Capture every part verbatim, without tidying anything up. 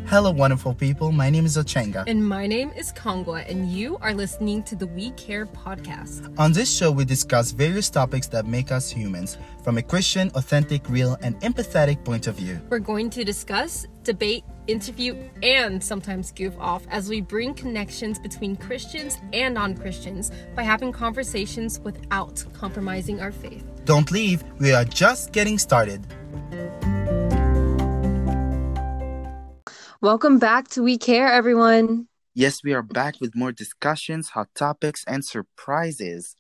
Hello, wonderful people. My name is Ochenga. And my name is Kongwa, and you are listening to the We Care podcast. On this show, we discuss various topics that make us humans from a Christian, authentic, real, and empathetic point of view. We're going to discuss, debate, interview, and sometimes goof off as we bring connections between Christians and non-Christians by having conversations without compromising our faith. Don't leave. We are just getting started. Welcome back to We Care, everyone. Yes, we are back with more discussions, hot topics, and surprises.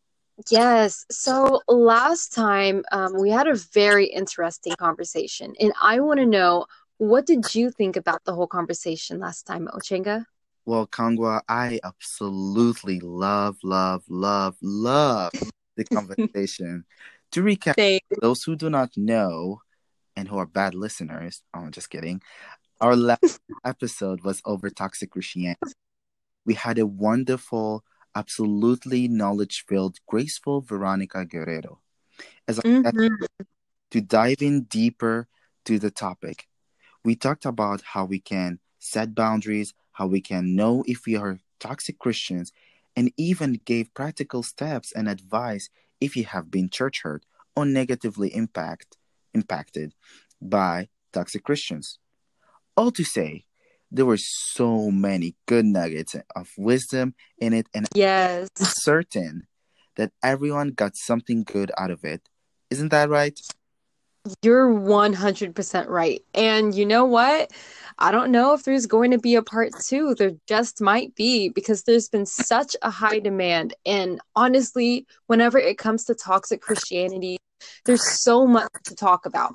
Yes. So last time um, we had a very interesting conversation, and I want to know, what did you think about the whole conversation last time, Ochenga? Well, Kongwa, I absolutely love, love, love, love the conversation. To recap, Thanks. those who do not know and who are bad listeners, oh, I'm just kidding. Our last episode was over toxic Christianity. We had a wonderful, absolutely knowledge-filled, graceful Veronica Guerrero. As I said, Mm-hmm. to dive in deeper to the topic, we talked about how we can set boundaries, how we can know if we are toxic Christians, and even gave practical steps and advice if you have been church hurt or negatively impact, impacted by toxic Christians. All to say, there were so many good nuggets of wisdom in it, and Yes. I'm certain that everyone got something good out of it. Isn't that right? You're one hundred percent right. And you know what? I don't know if there's going to be a part two. There just might be, because there's been such a high demand. And honestly, whenever it comes to toxic Christianity, there's so much to talk about.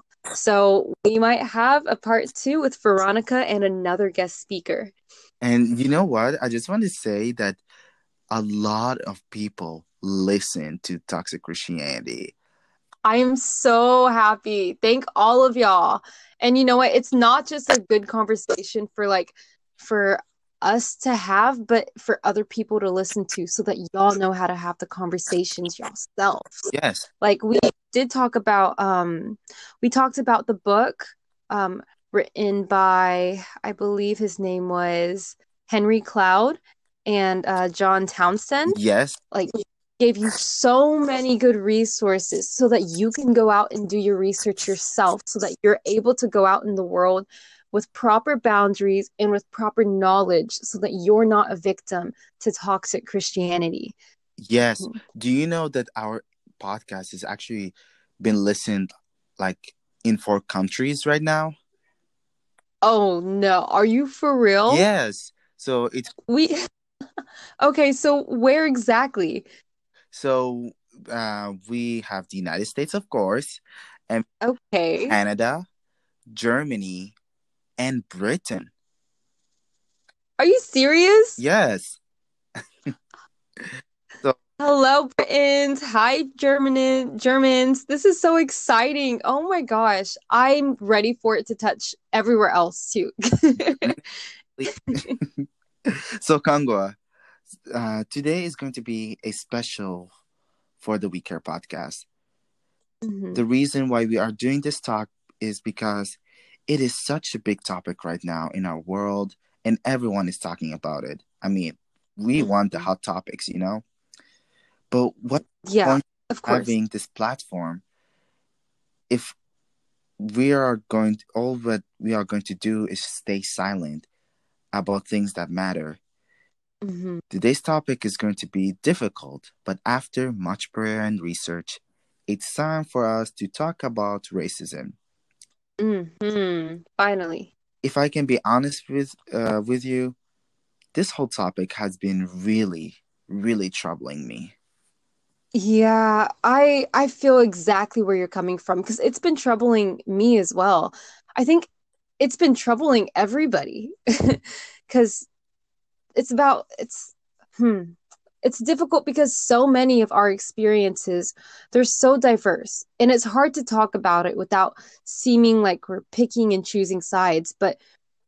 So we might have a part two with Veronica and another guest speaker. And you know what? I just want to say that a lot of people listen to toxic Christianity. I am so happy. Thank all of y'all. And you know what? It's not just a good conversation for like for us to have, but for other people to listen to, so that y'all know how to have the conversations yourselves. Yes. Like we did talk about um we talked about the book um written by, I believe his name was Henry Cloud and uh John Townsend. Yes. Like, gave you so many good resources so that you can go out and do your research yourself, so that you're able to go out in the world with proper boundaries and with proper knowledge, so that you're not a victim to toxic Christianity. Yes. Do you know that our podcast has actually been listened like in four countries right now? Oh no, are you for real? Yes. So it's We okay, so where exactly? so uh, we have the United States, of course, and Okay. Canada, Germany, and Britain. Are you serious? Yes. So Hello, Britons. Hi, German Germans. This is so exciting. Oh my gosh. I'm ready for it to touch everywhere else too. so Kangwa, uh, today is going to be a special for the We Care podcast. Mhm. The reason why we are doing this talk is because it is such a big topic right now in our world, and everyone is talking about it. I mean, we Mhm. want the hot topics, you know? But what Yeah, point of course. having this platform if we are going to, all what we are going to do is stay silent about things that matter? Mhm. Today's topic is going to be difficult, but after much prayer and research, it's time for us to talk about racism. Mhm. Finally. If I can be honest with uh, with you, this whole topic has been really, really troubling me. Yeah, I I feel exactly where you're coming from, because it's been troubling me as well. I think it's been troubling everybody because it's about it's hmm it's difficult because so many of our experiences, they're so diverse, and it's hard to talk about it without seeming like we're picking and choosing sides. But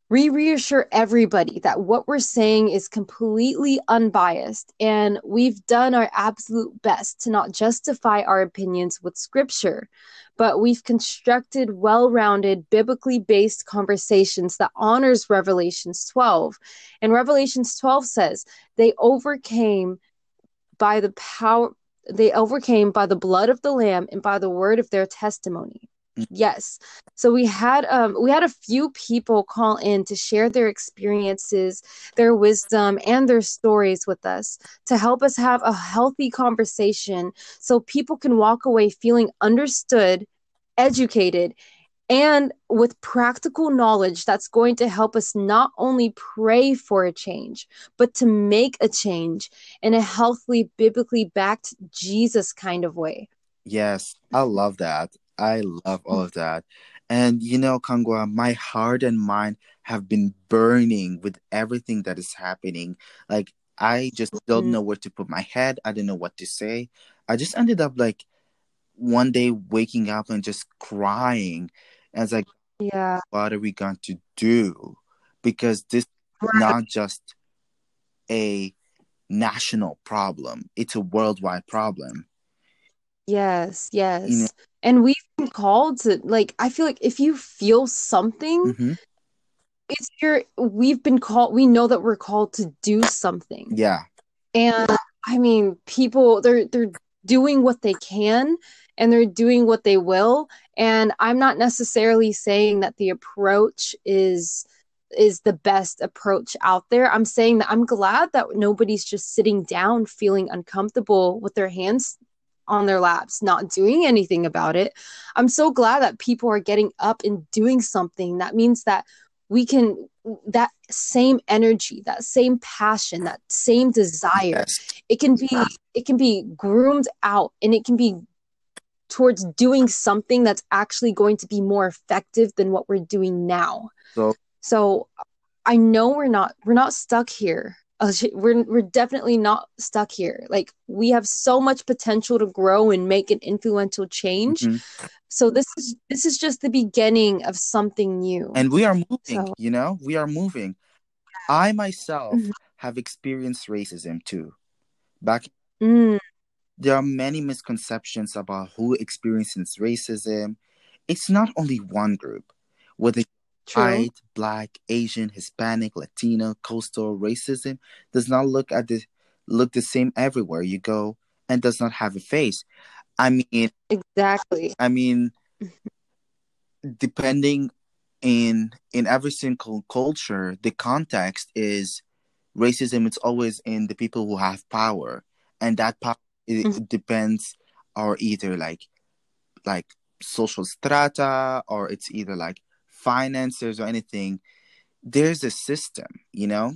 We reassure everybody that what we're saying is completely unbiased, and we've done our absolute best to not justify our opinions with scripture, but we've constructed well-rounded, biblically based conversations that honors Revelations twelve. And Revelations twelve says, they overcame by the power they overcame by the blood of the lamb and by the word of their testimony. Yes. So we had um we had a few people call in to share their experiences, their wisdom, and their stories with us to help us have a healthy conversation so people can walk away feeling understood, educated, and with practical knowledge that's going to help us not only pray for a change, but to make a change in a healthily, biblically backed Jesus kind of way. Yes, I love that. I love all of that. And you know, Kangwa, my heart and mind have been burning with everything that is happening. Like, I just don't know where to put my head. I don't know what to say. I just ended up like one day waking up and just crying. And it's like, Yeah. what are we going to do? Because this is Right. not just a national problem, it's a worldwide problem. Yes, You know, yes. And we've been called to, like, I feel like if you feel something, hmm it's your, we've been called, we know that we're called to do something. yeah, And I mean, people, they're they're doing what they can and they're doing what they will. And I'm not necessarily saying that the approach is is the best approach out there. I'm saying that I'm glad that nobody's just sitting down feeling uncomfortable with their hands on their laps, not doing anything about it. I'm so glad that people are getting up and doing something. That means that we can, that same energy, that same passion, that same desire, yes. it can be it can be groomed out, and it can be towards doing something that's actually going to be more effective than what we're doing now. So So I know we're not we're not stuck here. Uh, We're we're definitely not stuck here. Like, we have so much potential to grow and make an influential change. mhm. So this is this is just the beginning of something new. And we are moving, So you know, we are moving. I myself mhm. have experienced racism too. Back, Mm, there are many misconceptions about who experiences racism. It's not only one group, whether true. white, black, Asian, Hispanic, Latino, coastal racism does not look at the look the same everywhere you go and does not have a face. I mean, Exactly. I mean, depending in in every single culture, the context is racism. It's always in the people who have power, and that power, it, Mhm. it depends, or either like like social strata, or it's either like finances or anything. There's a system, you know,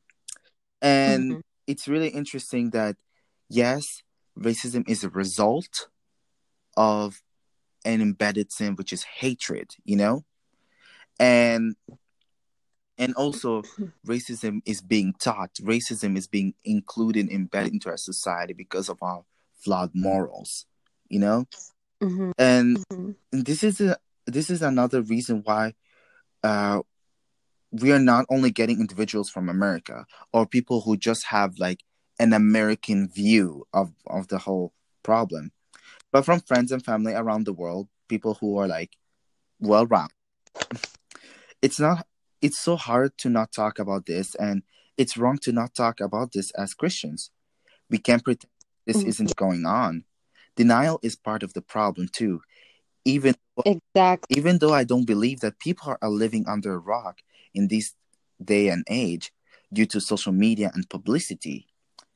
and Mhm. it's really interesting that yes, racism is a result of an embedded sin, which is hatred, you know, and and also racism is being taught. Racism is being included, embedded into our society because of our flawed morals, you know, Mhm. and Mhm. this is a this is another reason why uh we are not only getting individuals from America or people who just have like an American view of of the whole problem, but from friends and family around the world, people who are like well rounded. It's not it's so hard to not talk about this, and it's wrong to not talk about this as Christians. We can't pretend this Mhm. isn't going on. Denial is part of the problem too. Even Exactly. even though I don't believe that people are living under a rock in this day and age due to social media and publicity.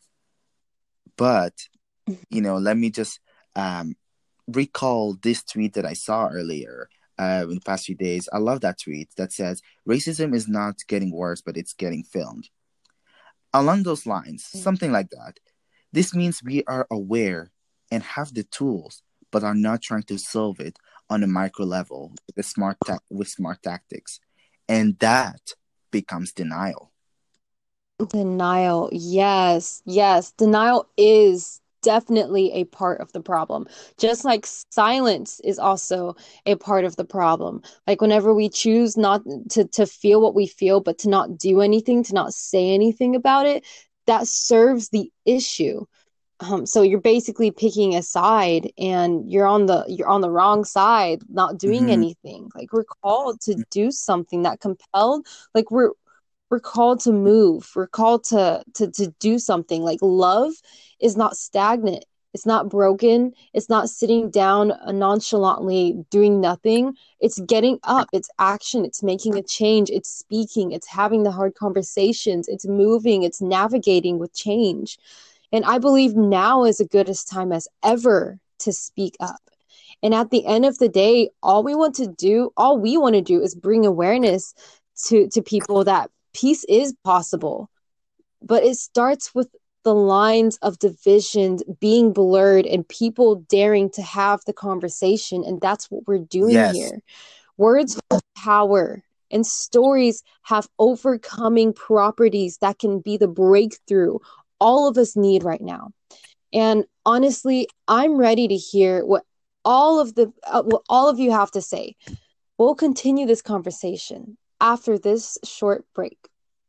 But, you know, let me just um, recall this tweet that I saw earlier uh, in the past few days. I love that tweet that says, racism is not getting worse, but it's getting filmed. Along those lines, something like that. This means we are aware and have the tools, but are not trying to solve it on a micro level with smart ta- with smart tactics, and that becomes denial. Denial. Yes. Yes. Denial is definitely a part of the problem. Just like silence is also a part of the problem. Like whenever we choose not to to feel what we feel, but to not do anything, to not say anything about it, that serves the issue. Um, so you're basically picking a side and you're on the you're on the wrong side, not doing Mhm. anything. Like we're called to do something that compelled, like we're we're called to move. We're called to to to do something. Like love is not stagnant. It's not broken. It's not sitting down uh, nonchalantly doing nothing. It's getting up. It's action. It's making a change. It's speaking. It's having the hard conversations. It's moving. It's navigating with change. And I believe now is as good a time as ever to speak up. And at the end of the day, all we want to do, all we want to do is bring awareness to, to people that peace is possible. But it starts with the lines of division being blurred and people daring to have the conversation. And that's what we're doing Yes. here. Words have power, and stories have overcoming properties that can be the breakthrough all of us need right now. And honestly, I'm ready to hear what all of the uh, what all of you have to say. We'll continue this conversation after this short break.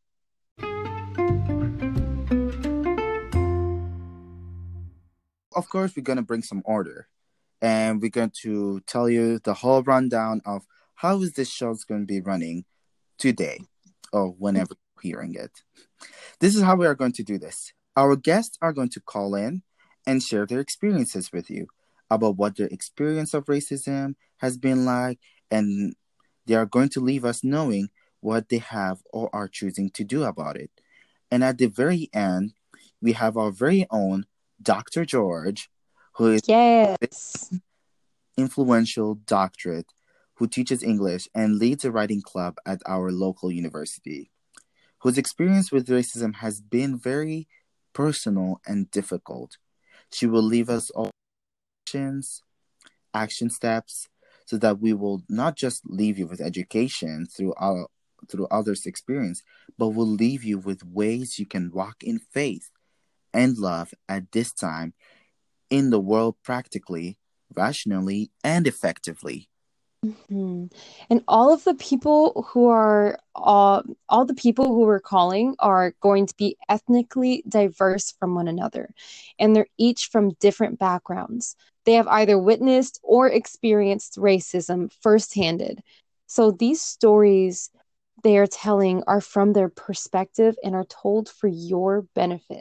Of course, we're going to bring some order, and we're going to tell you the whole rundown of how is this show's going to be running today or whenever you're hearing it. This is how we are going to do this. Our guests are going to call in and share their experiences with you about what their experience of racism has been like, and they are going to leave us knowing what they have or are choosing to do about it. And at the very end, we have our very own Doctor George, who is Yes. influential doctorate, who teaches English and leads a writing club at our local university, whose experience with racism has been very personal and difficult. She will leave us all actions, action steps, so that we will not just leave you with education through our through others' experience, but will leave you with ways you can walk in faith and love at this time in the world practically, rationally, and effectively. Hmm. And all of the people who are uh, all the people who we're calling are going to be ethnically diverse from one another, and they're each from different backgrounds. They have either witnessed or experienced racism first-handed. So these stories they are telling are from their perspective and are told for your benefit.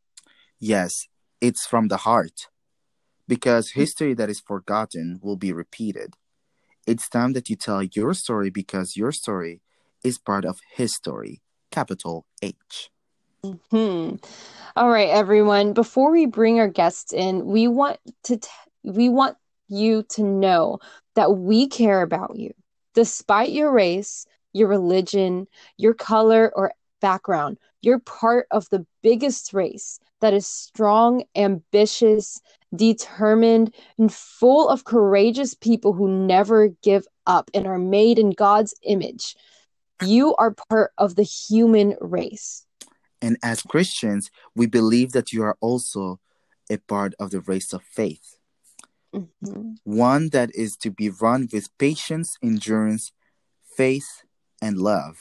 Yes, it's from the heart, because history that is forgotten will be repeated. It's time that you tell your story because your story is part of his story, capital H. Hmm. All right, everyone. Before we bring our guests in, we want to t- we want you to know that we care about you, despite your race, your religion, your color, or background. You're part of the biggest race that is strong, ambitious, determined, and full of courageous people who never give up and are made in God's image. You are part of the human race. And as Christians, we believe that you are also a part of the race of faith, Mhm. one that is to be run with patience, endurance, faith, and love.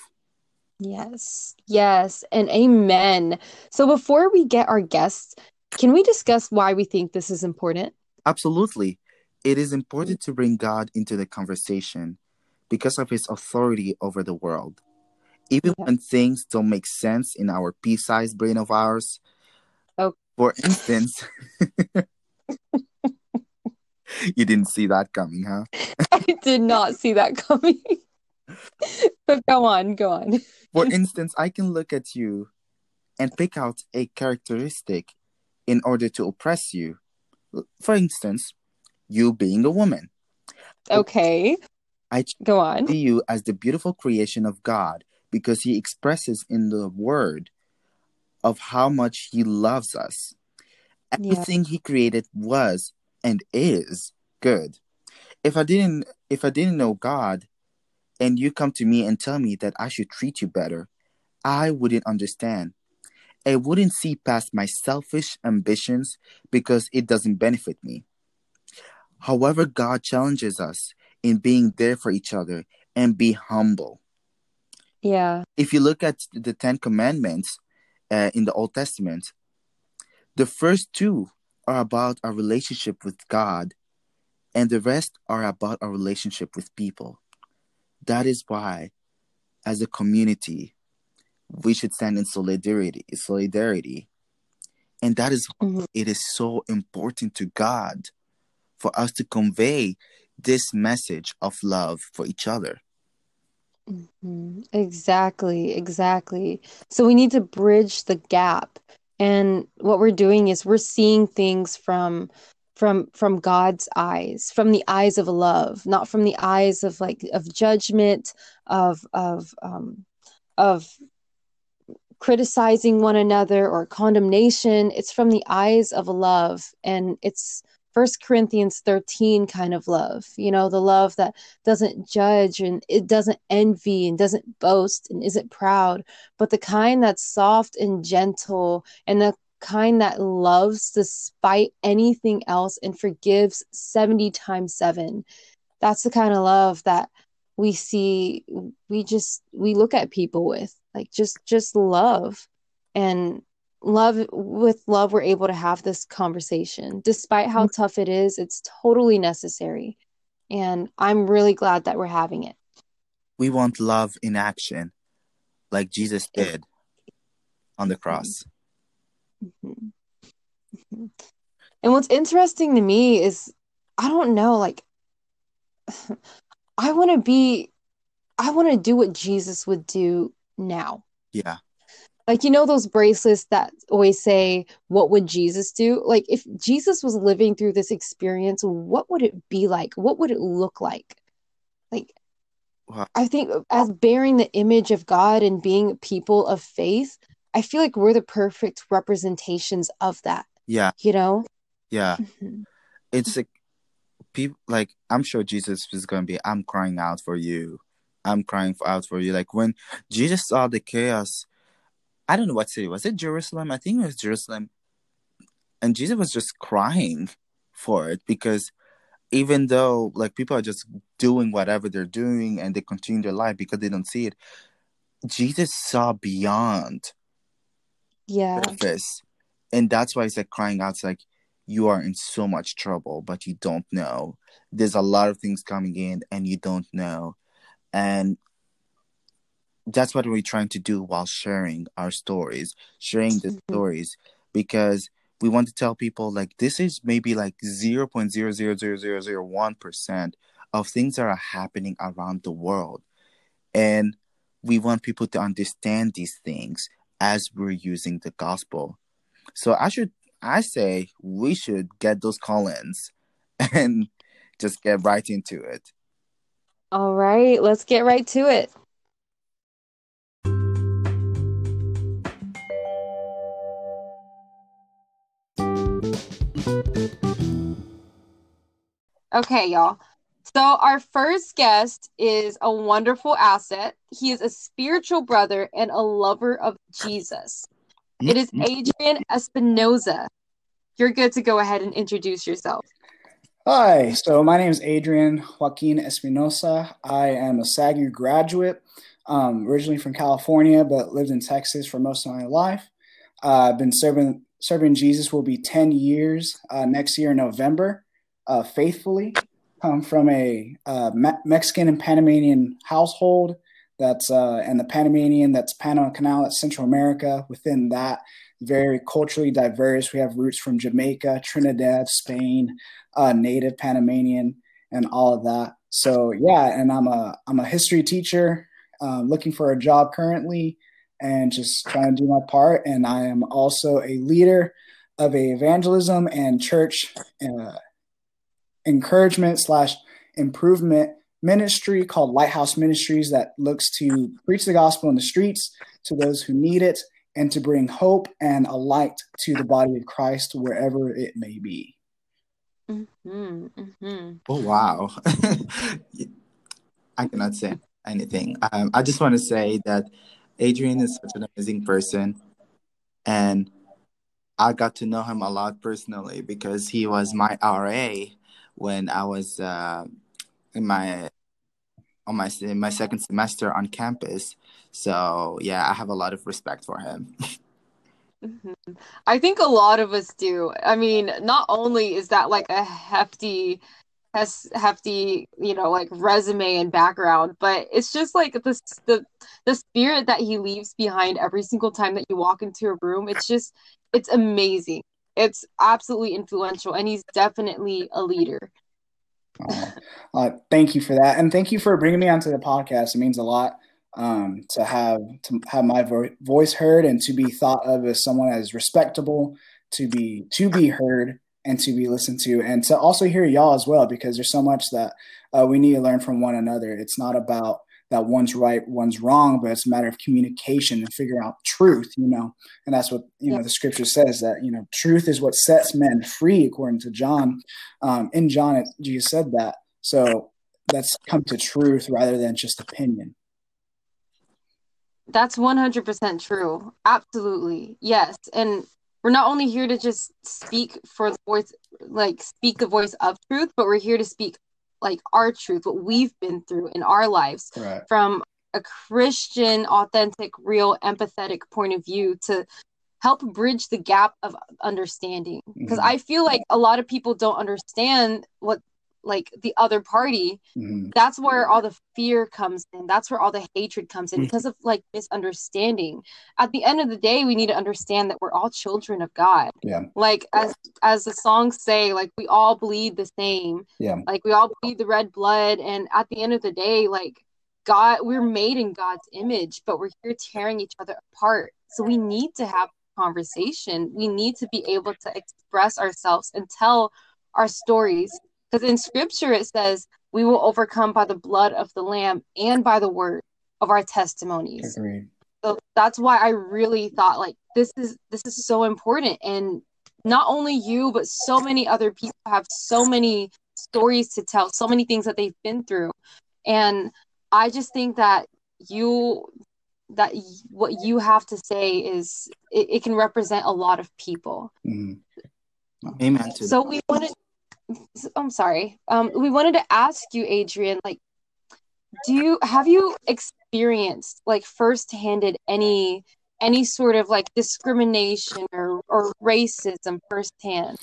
Yes, yes, and amen. So before we get our guests, can we discuss why we think this is important? Absolutely. It is important to bring God into the conversation because of his authority over the world. Even Yeah. when things don't make sense in our pea sized brain of ours. Oh, For instance, you didn't see that coming, huh? I did not see that coming. But go on, go on. For instance, I can look at you and pick out a characteristic in order to oppress you. For instance, you being a woman. Okay, I go on. see you as the beautiful creation of God because he expresses in the word of how much he loves us. Yeah. Everything he created was and is good. If I didn't if I didn't know God and you come to me and tell me that I should treat you better, I wouldn't understand. I wouldn't see past my selfish ambitions because it doesn't benefit me. However, God challenges us in being there for each other and be humble. Yeah. If you look at the Ten Commandments uh, in the Old Testament, the first two are about our relationship with God, and the rest are about our relationship with people. That is why, as a community, we should stand in solidarity. Solidarity, and that is why Mhm. it is so important to God for us to convey this message of love for each other. Mhm. Exactly, exactly. So we need to bridge the gap. And what we're doing is we're seeing things from from from God's eyes, from the eyes of love, not from the eyes of like of judgment, of of um of criticizing one another or condemnation. It's from the eyes of love. And it's First Corinthians thirteen kind of love, you know, the love that doesn't judge and it doesn't envy and doesn't boast and isn't proud, but the kind that's soft and gentle and the kind that loves despite anything else and forgives seventy times seven. That's the kind of love that we see, we just we look at people with, like just just love. And love with love we're able to have this conversation despite how tough it is. It's totally necessary, and I'm really glad that we're having it. We want love in action, like Jesus It- did on the cross. Mhm. Mhm. And what's interesting to me is, I don't know, like I want to be I want to do what Jesus would do now. Yeah, Like, you know, those bracelets that always say, what would Jesus do? Like, if Jesus was living through this experience, what would it be like? What would it look like? Like, wow. I think as bearing the image of God and being people of faith, I feel like we're the perfect representations of that, Yeah, you know? yeah. Mhm. It's like people like I'm sure Jesus is gonna be. I'm crying out for you. I'm crying for, out for you. Like when Jesus saw the chaos, I don't know what city was it. Jerusalem, I think it was Jerusalem, and Jesus was just crying for it because even though like people are just doing whatever they're doing and they continue their life because they don't see it, Jesus saw beyond Yeah. surface, and that's why he's like crying out. It's like you are in so much trouble, but you don't know. There's a lot of things coming in, and you don't know, and that's what we're trying to do while sharing our stories, sharing the Mhm. stories, because we want to tell people like this is maybe like zero point zero zero zero zero zero one percent of things that are happening around the world. And we want people to understand these things as we're using the gospel. So I should I say we should get those call-ins and just get right into it. All right, let's get right to it. Okay, y'all. So, our first guest is a wonderful asset. He is a spiritual brother and a lover of Jesus. It is Adrian Espinoza. You're good to go ahead and introduce yourself. Hi, so my name is Adrian Joaquin Espinosa. I am a SAGU graduate, um, originally from California, but lived in Texas for most of my life. Uh, I've been serving serving Jesus will be ten years uh, next year in November, uh, faithfully. Come from a uh, Me- Mexican and Panamanian household that's uh, and the Panamanian that's Panama Canal, that's Central America. Within that, very culturally diverse. We have roots from Jamaica, Trinidad, Spain, uh, native Panamanian, and all of that. So yeah, and I'm a I'm a history teacher, um, looking for a job currently, and just trying to do my part. And I am also a leader of a evangelism and church uh, encouragement slash improvement ministry called Lighthouse Ministries that looks to preach the gospel in the streets to those who need it and to bring hope and a light to the body of Christ wherever it may be. Mm-hmm, mm-hmm. Oh wow. I cannot say anything. Um, I just want to say that Adrian is such an amazing person. And I got to know him a lot personally because he was my R A when I was uh, in my on my in my second semester on campus. So yeah, I have a lot of respect for him. Mhm. I think a lot of us do. I mean, not only is that like a hefty has hefty, you know, like resume and background, but it's just like the the the spirit that he leaves behind every single time that you walk into a room. It's just it's amazing. It's absolutely influential, and he's definitely a leader. Uh, uh, thank you for that, and thank you for bringing me onto the podcast. It means a lot um, to have to have my vo- voice heard and to be thought of as someone as respectable, to be to be heard and to be listened to, and to also hear y'all as well, because there's so much that uh, we need to learn from one another. It's not about that one's right, one's wrong, but it's a matter of communication and figuring out truth, you know. And that's what, you Yeah. know, the scripture says, that, you know, truth is what sets men free, according to John. Um, in John, it, Jesus said that. So let's come to truth rather than just opinion. That's one hundred percent true. Absolutely. Yes. And we're not only here to just speak for the voice, like speak the voice of truth, but we're here to speak like our truth, what we've been through in our lives Right. from a Christian, authentic, real, empathetic point of view to help bridge the gap of understanding. Because Mhm. I feel like a lot of people don't understand what like the other party. Mhm. That's where all the fear comes in. That's where all the hatred comes in because of like misunderstanding. At the end of the day, we need to understand that we're all children of God. Yeah. Like as as the songs say, like we all bleed the same. Yeah. Like we all bleed the red blood. And at the end of the day, like God, we're made in God's image, but we're here tearing each other apart. So we need to have conversation. We need to be able to express ourselves and tell our stories. Because in scripture it says we will overcome by the blood of the lamb and by the word of our testimonies. Agreed. So that's why I really thought like this is this is so important. And not only you, but so many other people have so many stories to tell, so many things that they've been through. And I just think that you that what you have to say is it, it can represent a lot of people. Mhm. Amen to that. So we wanted I'm sorry. Um, we wanted to ask you, Adrian, like, do you have you experienced like first-handed any any sort of like discrimination or, or racism firsthand?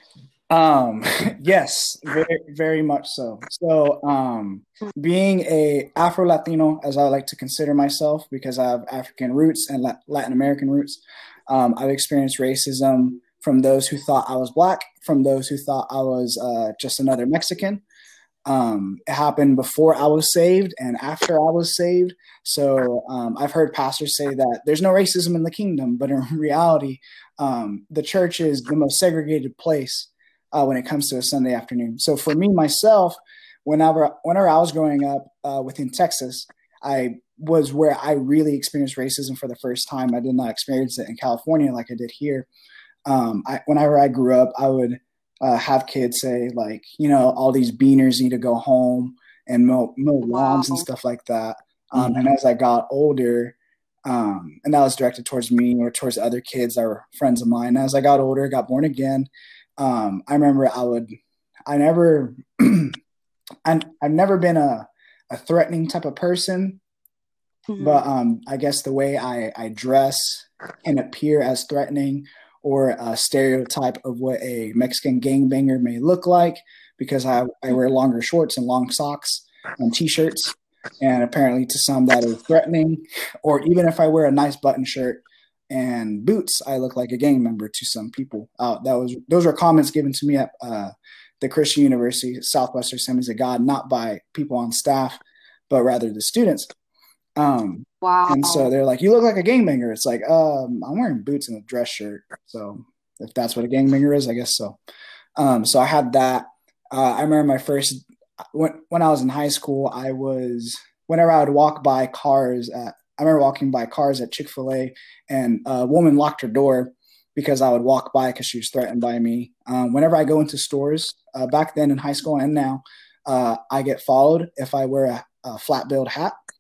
Um, yes, very, very much so. So, um, being a Afro Latino, as I like to consider myself, because I have African roots and La- Latin American roots, um, I've experienced racism from those who thought I was black, from those who thought I was uh, just another Mexican. Um, it happened before I was saved and after I was saved. So um, I've heard pastors say that there's no racism in the kingdom, but in reality, um, the church is the most segregated place uh, when it comes to a Sunday afternoon. So for me, myself, whenever whenever I was growing up uh, within Texas, I was where I really experienced racism for the first time. I did not experience it in California like I did here. Um, I, whenever I grew up, I would uh, have kids say like, you know, all these beaners need to go home and mow, mow Wow. lawns and stuff like that. Um, Mhm. And as I got older, um, and that was directed towards me or towards other kids that were friends of mine. As I got older, got born again, um, I remember I would, I never, I, I've never been a, a threatening type of person, Mhm. but um, I guess the way I, I dress can appear as threatening or a stereotype of what a Mexican gangbanger may look like, because I, I wear longer shorts and long socks and t-shirts. And apparently to some that is threatening. Or even if I wear a nice button shirt and boots, I look like a gang member to some people. Uh, that was Those were comments given to me at uh, the Christian University, Southwestern Assemblies of God, not by people on staff, but rather the students. Um, Wow. and so they're like, "You look like a gangbanger." It's like, um, I'm wearing boots and a dress shirt. So if that's what a gangbanger is, I guess so. Um, so I had that. Uh, I remember my first when when I was in high school. I was whenever I would walk by cars at. I remember walking by cars at Chick-fil-A, and a woman locked her door because I would walk by because she was threatened by me. Um, whenever I go into stores, uh, back then in high school and now, uh, I get followed if I wear a, a flat-billed hat.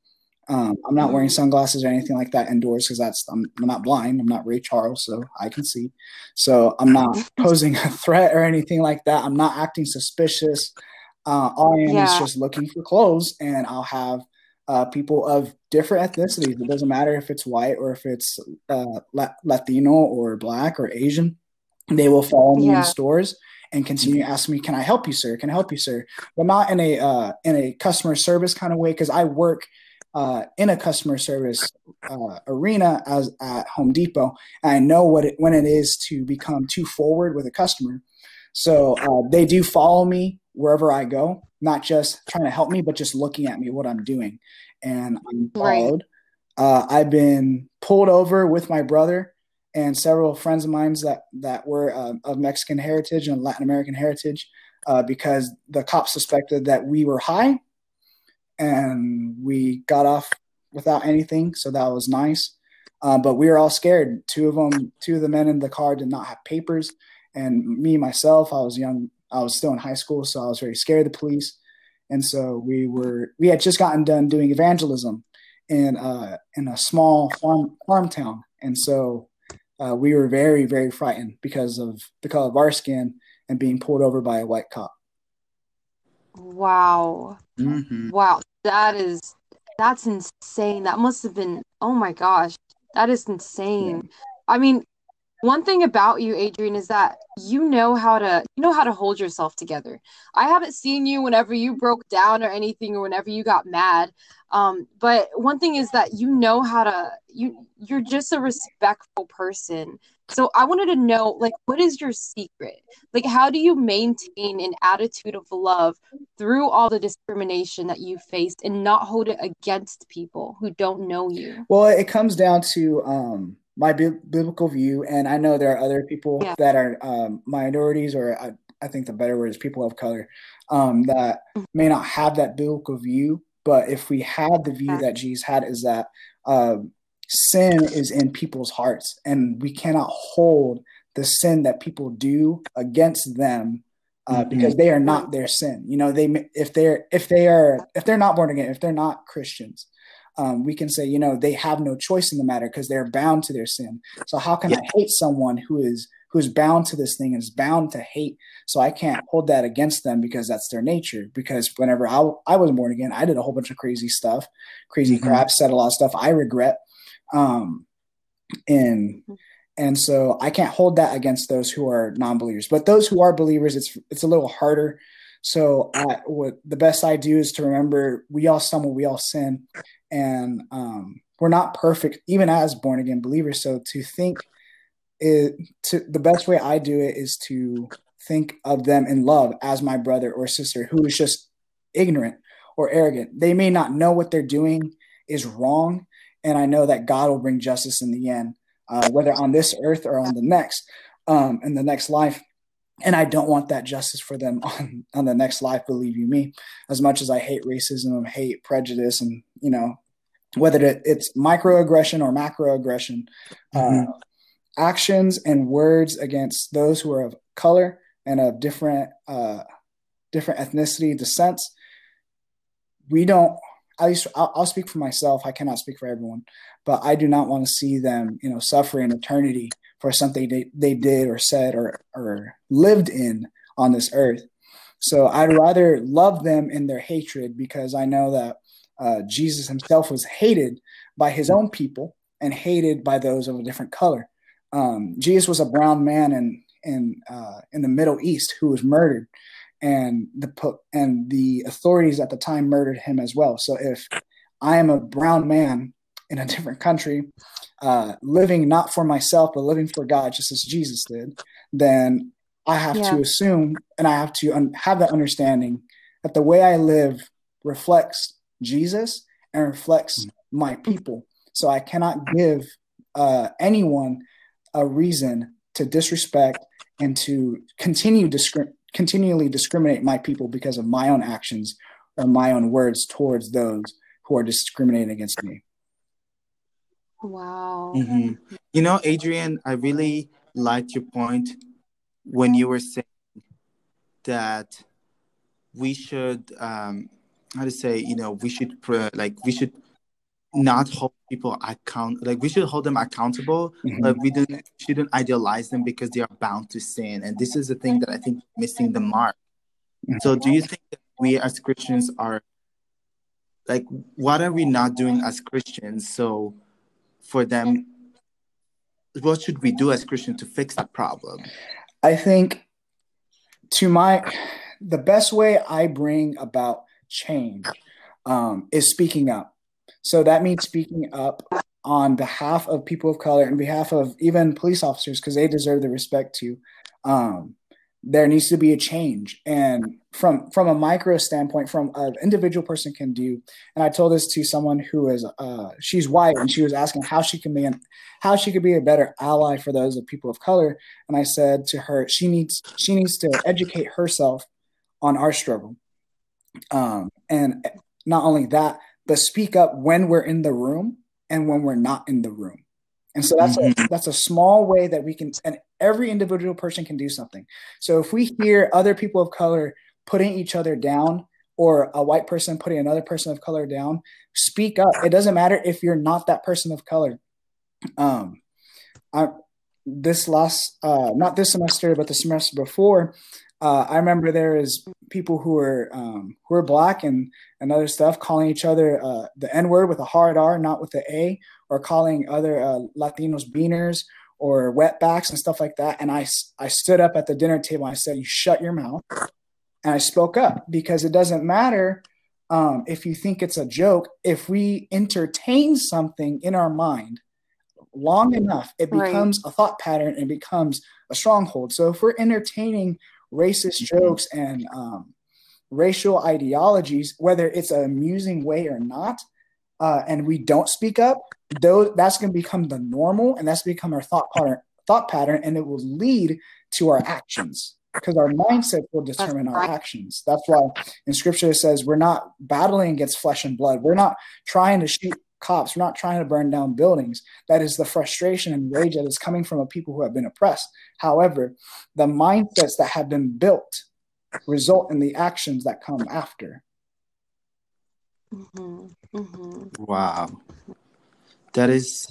Um, I'm not wearing Mhm. sunglasses or anything like that indoors because that's I'm, I'm not blind. I'm not Ray Charles, so I can see. So I'm not posing a threat or anything like that. I'm not acting suspicious. Uh, all I am is Yeah. just looking for clothes, and I'll have uh, people of different ethnicities. It doesn't matter if it's white or if it's uh, La- Latino or Black or Asian. They will follow me in Yeah. stores and continue to ask me, "Can I help you, sir? Can I help you, sir?" But not in a uh, in a customer service kind of way because I work uh, in a customer service uh, arena as at Home Depot, and I know what it, when it is to become too forward with a customer. So uh, they do follow me wherever I go, not just trying to help me, but just looking at me what I'm doing, and I'm Right. followed. Uh, I've been pulled over with my brother and several friends of mine that that were uh, of Mexican heritage and Latin American heritage uh, because the cops suspected that we were high, and we got off without anything, so that was nice. Uh, but we were all scared. Two of them, two of the men in the car did not have papers, and me myself, I was young. I was still in high school, so I was very scared of the police. And so we were we had just gotten done doing evangelism in uh, in a small farm farm town, and so uh, we were very very frightened because of the color of our skin and being pulled over by a white cop. Wow. Mm-hmm. Wow. That is that's insane. That must have been, oh my gosh. That is Yeah. insane. I mean, one thing about you, Adrian, is that you know how to you know how to hold yourself together. I haven't seen you whenever you broke down or anything or whenever you got mad. Um, but one thing is that you know how to you you're just a respectful person. So I wanted to know, like, what is your secret? Like, how do you maintain an attitude of love through all the discrimination that you faced and not hold it against people who don't know you? Well, it comes down to um, my bi- biblical view, and I know there are other people Yeah. that are um, minorities, or I, I think the better word is people of color, um, that may not have that biblical view. But if we had the view that Jesus had, is that uh, sin is in people's hearts, and we cannot hold the sin that people do against them uh, Mm-hmm. because they are Right. not their sin. You know, they if they're if they are if they're not born again, if they're not Christians, um, we can say, you know, they have no choice in the matter because they're bound to their sin. So how can Yeah. I hate someone who is who's bound to this thing and is bound to hate? So I can't hold that against them because that's their nature. Because whenever I, I was born again, I did a whole bunch of crazy stuff, crazy Mm-hmm. crap, said a lot of stuff I regret. Um, and and so I can't hold that against those who are non-believers. But those who are believers, it's it's a little harder. So I, what the best I do is to remember we all stumble, we all sin, and um, we're not perfect, even as born again believers. So to think it, to the best way I do it is to think of them in love as my brother or sister who is just ignorant or arrogant. They may not know what they're doing is wrong, and I know that God will bring justice in the end, uh, whether on this earth or on the next, um, in the next life. And I don't want that justice for them on, on the next life, believe you me. As much as I hate racism, hate prejudice, and you know whether it's microaggression or macroaggression, uh, Mm-hmm. actions and words against those who are of color and of different uh, different ethnicity, descents, we don't. At least I'll, I'll speak for myself. I cannot speak for everyone, but I do not want to see them, you know, suffer in eternity for something they, they did or said or or lived in on this earth. So I'd rather love them in their hatred because I know that uh, Jesus himself was hated by his own people and hated by those of a different color. Um, Jesus was a brown man in in uh, in the Middle East who was murdered, and the and the authorities at the time murdered him as well. So if I am a brown man in a different country, uh, living not for myself but living for God, just as Jesus did, then I have Yeah. to assume and I have to un- have that understanding that the way I live reflects Jesus and reflects my people. So I cannot give uh, anyone a reason to disrespect and to continue discri- continually discriminate my people because of my own actions or my own words towards those who are discriminating against me. Wow. Mm-hmm. You know, Adrian, I really liked your point when you were saying that we should, um, how to say, you know, we should, pr- like, we should not hold people account like we should hold them accountable, Mhm. but we don't shouldn't idealize them because they are bound to sin. And this is the thing that I think missing the mark. So do you think that we as Christians are like, what are we not doing as Christians? So for them, what should we do as Christians to fix that problem? I think to my the best way I bring about change um, is speaking up. So that means speaking up on behalf of people of color and behalf of even police officers, because they deserve the respect too. Um, there needs to be a change, and from from a micro standpoint, from an individual person can do. And I told this to someone who is uh, she's white, and she was asking how she can be an, how she could be a better ally for those of people of color. And I said to her, she needs she needs to educate herself on our struggle, um, and not only that, but speak up when we're in the room and when we're not in the room. And so that's Mm-hmm. a, that's a small way that we can, and every individual person can do something. So if we hear other people of color putting each other down, or a white person putting another person of color down, speak up. It doesn't matter if you're not that person of color. Um, I, this last, uh, not this semester, but the semester before, uh, I remember there is people who are um, who are black and and other stuff calling each other uh, the N word with a hard R, not with the A, or calling other uh, Latinos beaners or wetbacks and stuff like that. And I I stood up at the dinner table and I said, "You shut your mouth," and I spoke up, because it doesn't matter um, if you think it's a joke. If we entertain something in our mind long enough, it Right. becomes a thought pattern and becomes a stronghold. So if we're entertaining racist jokes and um, racial ideologies, whether it's an amusing way or not, uh, and we don't speak up, though, that's going to become the normal, and that's become our thought pattern, thought pattern, and it will lead to our actions, because our mindset will determine our actions. That's why in Scripture it says we're not battling against flesh and blood. We're not trying to shoot cops. We're not trying to burn down buildings. That is the frustration and rage that is coming from a people who have been oppressed. However, the mindsets that have been built result in the actions that come after. Mm-hmm. Mm-hmm. Wow. That is,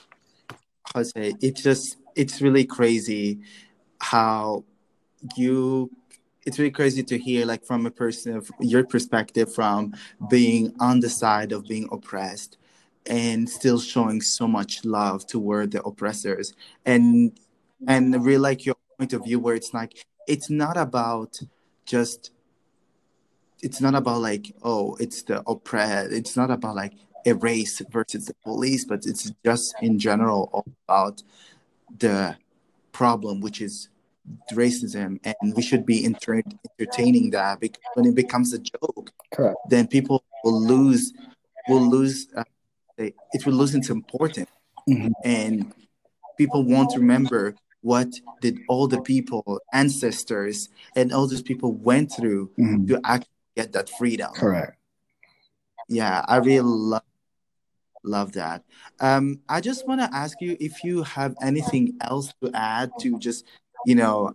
Jose, it's just, it's really crazy how you, it's really crazy to hear, like, from a person of your perspective, from being on the side of being oppressed and still showing so much love toward the oppressors. And, and really like your point of view where it's like, it's not about just, it's not about like, oh, it's the oppressed. It's not about like a race versus the police, but it's just in general all about the problem, which is racism, and we should be enter- entertaining that, because when it becomes a joke, Correct. then people will lose, will lose, uh, they- it will lose its importance, Mhm. and people won't remember what did all the people, ancestors, and all those people went through Mhm. to actually get that freedom. Correct. Yeah, I really love love that. Um, I just want to ask you if you have anything else to add to just, you know,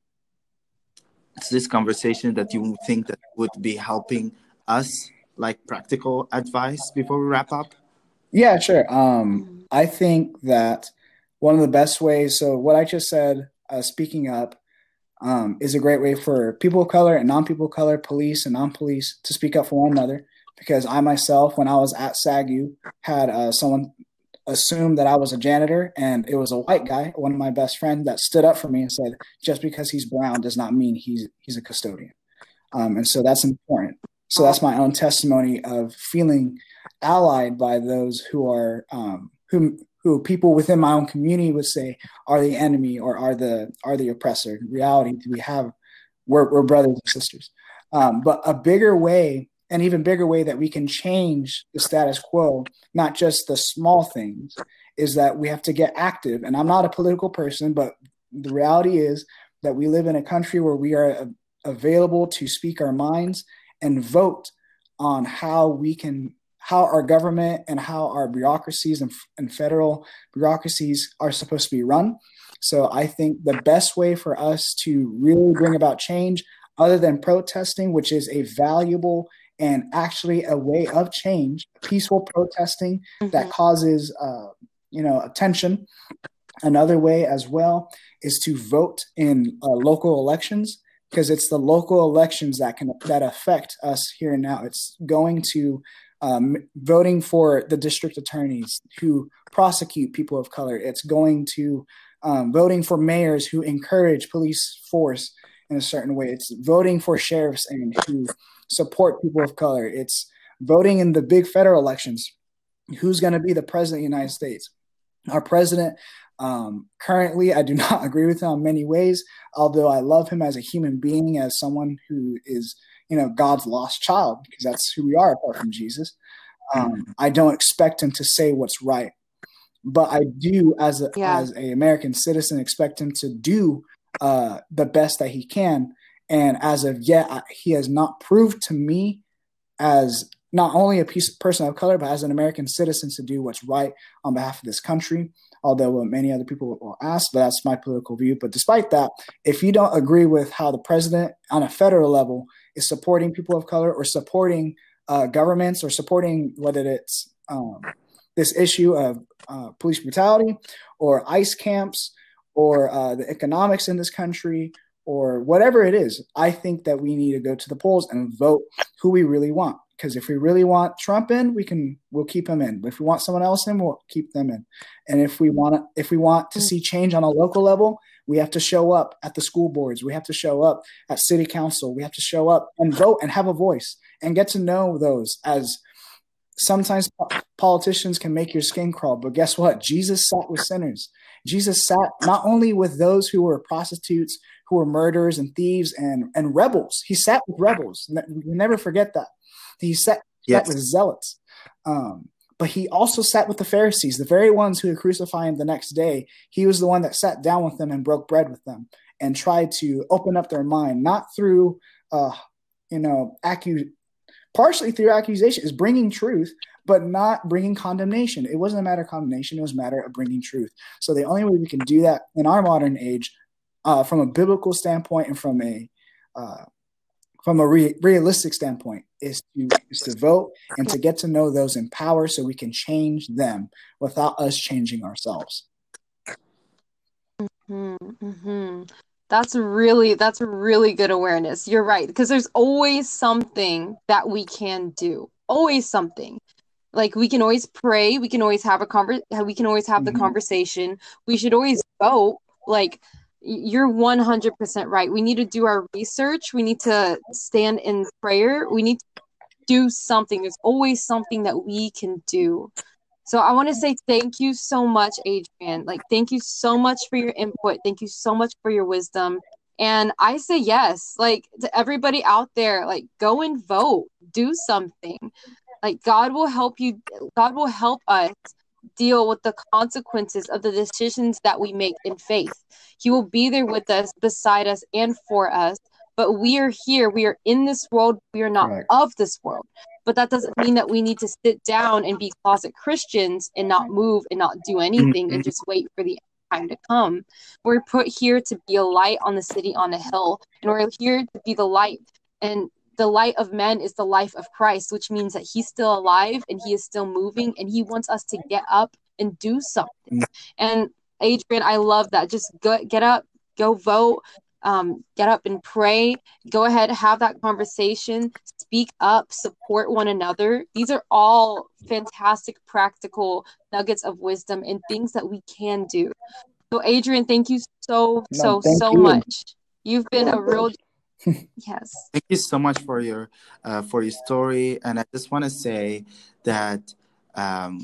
to this conversation that you think that would be helping us, like practical advice before we wrap up. Yeah, sure. Um, I think that one of the best ways, so what I just said, uh, speaking up, um, is a great way for people of color and non-people of color, police and non-police, to speak up for one another. Because I myself, when I was at SAGU, had uh, someone assume that I was a janitor, and it was a white guy, one of my best friends, that stood up for me and said, just because he's brown does not mean he's he's a custodian. Um, and so that's important. So that's my own testimony of feeling allied by those who are um, who who people within my own community would say are the enemy or are the are the oppressor. In reality, we have we're, we're brothers and sisters. Um, but a bigger way, an even bigger way that we can change the status quo, not just the small things, is that we have to get active. And I'm not a political person, but the reality is that we live in a country where we are available to speak our minds and vote on how we can, how our government and how our bureaucracies and, and federal bureaucracies are supposed to be run. So I think the best way for us to really bring about change, other than protesting, which is a valuable and actually a way of change, peaceful protesting that Mhm. causes, uh, you know, attention. Another way as well is to vote in uh, local elections, because it's the local elections that can that affect us here and now. It's going to um, voting for the district attorneys who prosecute people of color. It's going to um, voting for mayors who encourage police force in a certain way. It's voting for sheriffs and who support people of color. It's voting in the big federal elections. Who's going to be the president of the United States? Our president, um, currently, I do not agree with him in many ways, although I love him as a human being, as someone who is, you know, God's lost child, because that's who we are apart from Jesus. Um, I don't expect him to say what's right, but I do, as a, Yeah. as a American citizen, expect him to do uh, the best that he can. And as of yet, I, he has not proved to me, as not only a piece, person of color, but as an American citizen, to do what's right on behalf of this country. Although well, many other people will ask, but that's my political view. But despite that, if you don't agree with how the president on a federal level is supporting people of color, or supporting uh, governments, or supporting whether it's um, this issue of uh, police brutality, or ICE camps, or uh, the economics in this country, or whatever it is, I think that we need to go to the polls and vote who we really want. Because if we really want Trump in, we can we'll keep him in. But if we want someone else in, we'll keep them in. And if we want to, if we want to see change on a local level, we have to show up at the school boards. We have to show up at city council. We have to show up and vote and have a voice and get to know those. As sometimes politicians can make your skin crawl, but guess what? Jesus sat with sinners. Jesus sat not only with those who were prostitutes, who were murderers and thieves and, and rebels. He sat with rebels. We never forget that. He sat, Yes. sat with zealots. Um, but he also sat with the Pharisees, the very ones who would crucify him the next day. He was the one that sat down with them and broke bread with them and tried to open up their mind, not through, uh, you know, accu- partially through accusation, is bringing truth, but not bringing condemnation. It wasn't a matter of condemnation. It was a matter of bringing truth. So the only way we can do that in our modern age, uh, from a biblical standpoint and from a uh, from a re- realistic standpoint, is to is to vote and to get to know those in power, so we can change them without us changing ourselves. Mm-hmm. That's really that's a really good awareness. You're right, because there's always something that we can do. Always something. Like we can always pray. We can always have a conver- We can always have the Mhm. conversation. We should always vote. Like you're one hundred percent right. We need to do our research. We need to stand in prayer. We need to do something. There's always something that we can do. So I want to say thank you so much, Adrian. Like, thank you so much for your input. Thank you so much for your wisdom. And I say yes, like to everybody out there, like go and vote, do something. Like God will help you. God will help us deal with the consequences of the decisions that we make in faith. He will be there with us, beside us, and for us. But we are here. We are in this world. We are not Correct. of this world. But that doesn't mean that we need to sit down and be closet Christians and not move and not do anything and just wait for the time to come. We're put here to be a light on the city on a hill, and we're here to be the light. And the light of men is the life of Christ, which means that he's still alive and he is still moving, and he wants us to get up and do something. And Adrian, I love that. Just go, get up, go vote, um, get up and pray. Go ahead, have that conversation, speak up, support one another. These are all fantastic, practical nuggets of wisdom and things that we can do. So, Adrian, thank you so, No, so, thank so you. much. You've been a real yes. Thank you so much for your uh, for your story, and I just want to say that um,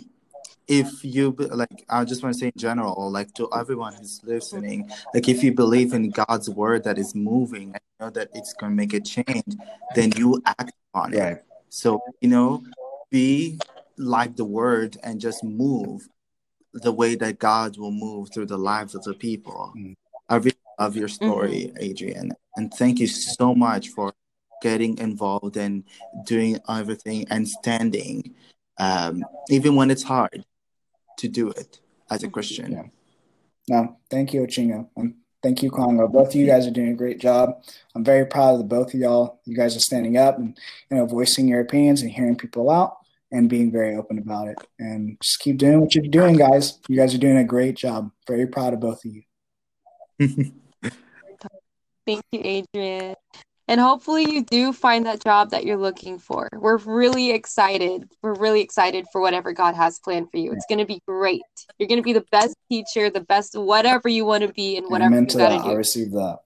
if you be- like, I just want to say in general, like to everyone who's listening, like if you believe in God's word that is moving, and you know that it's going to make a change, then you act on it. Right. So you know, be like the word and just move the way that God will move through the lives of the people. Mm. I really love your Mm-hmm. story, Adrian, and thank you so much for getting involved and doing everything and standing, um, even when it's hard to do it as a Christian. Yeah. No, thank you, Ochingo. And Thank you, Congo. Both of you guys are doing a great job. I'm very proud of the both of y'all. You guys are standing up and, you know, voicing your opinions and hearing people out and being very open about it. And just keep doing what you're doing, guys. You guys are doing a great job. Very proud of both of you. Thank you, Adrian. And hopefully you do find that job that you're looking for. We're really excited. We're really excited for whatever God has planned for you. It's going to be great. You're going to be the best teacher, the best whatever you want to be, and whatever Amen you to got that. to do. I received that.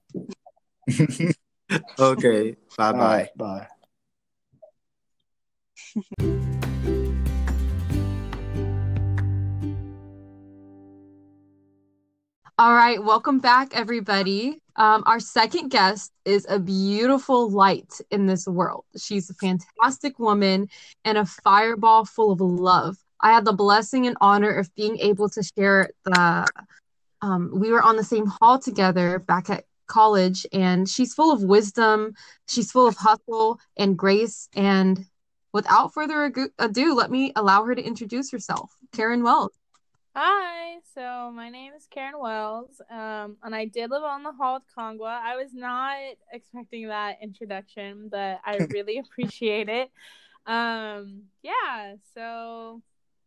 Okay. Bye All bye. right, bye. All right, welcome back, everybody. Um, our second guest is a beautiful light in this world. She's a fantastic woman and a fireball full of love. I had the blessing and honor of being able to share the, um, we were on the same hall together back at college, and she's full of wisdom. She's full of hustle and grace. And without further ado, let me allow her to introduce herself. Karen Wells. Hi, so my name is Karen Wells, um, and I did live on the hall with Kongwa. I was not expecting that introduction, but I really appreciate it. Um, yeah, so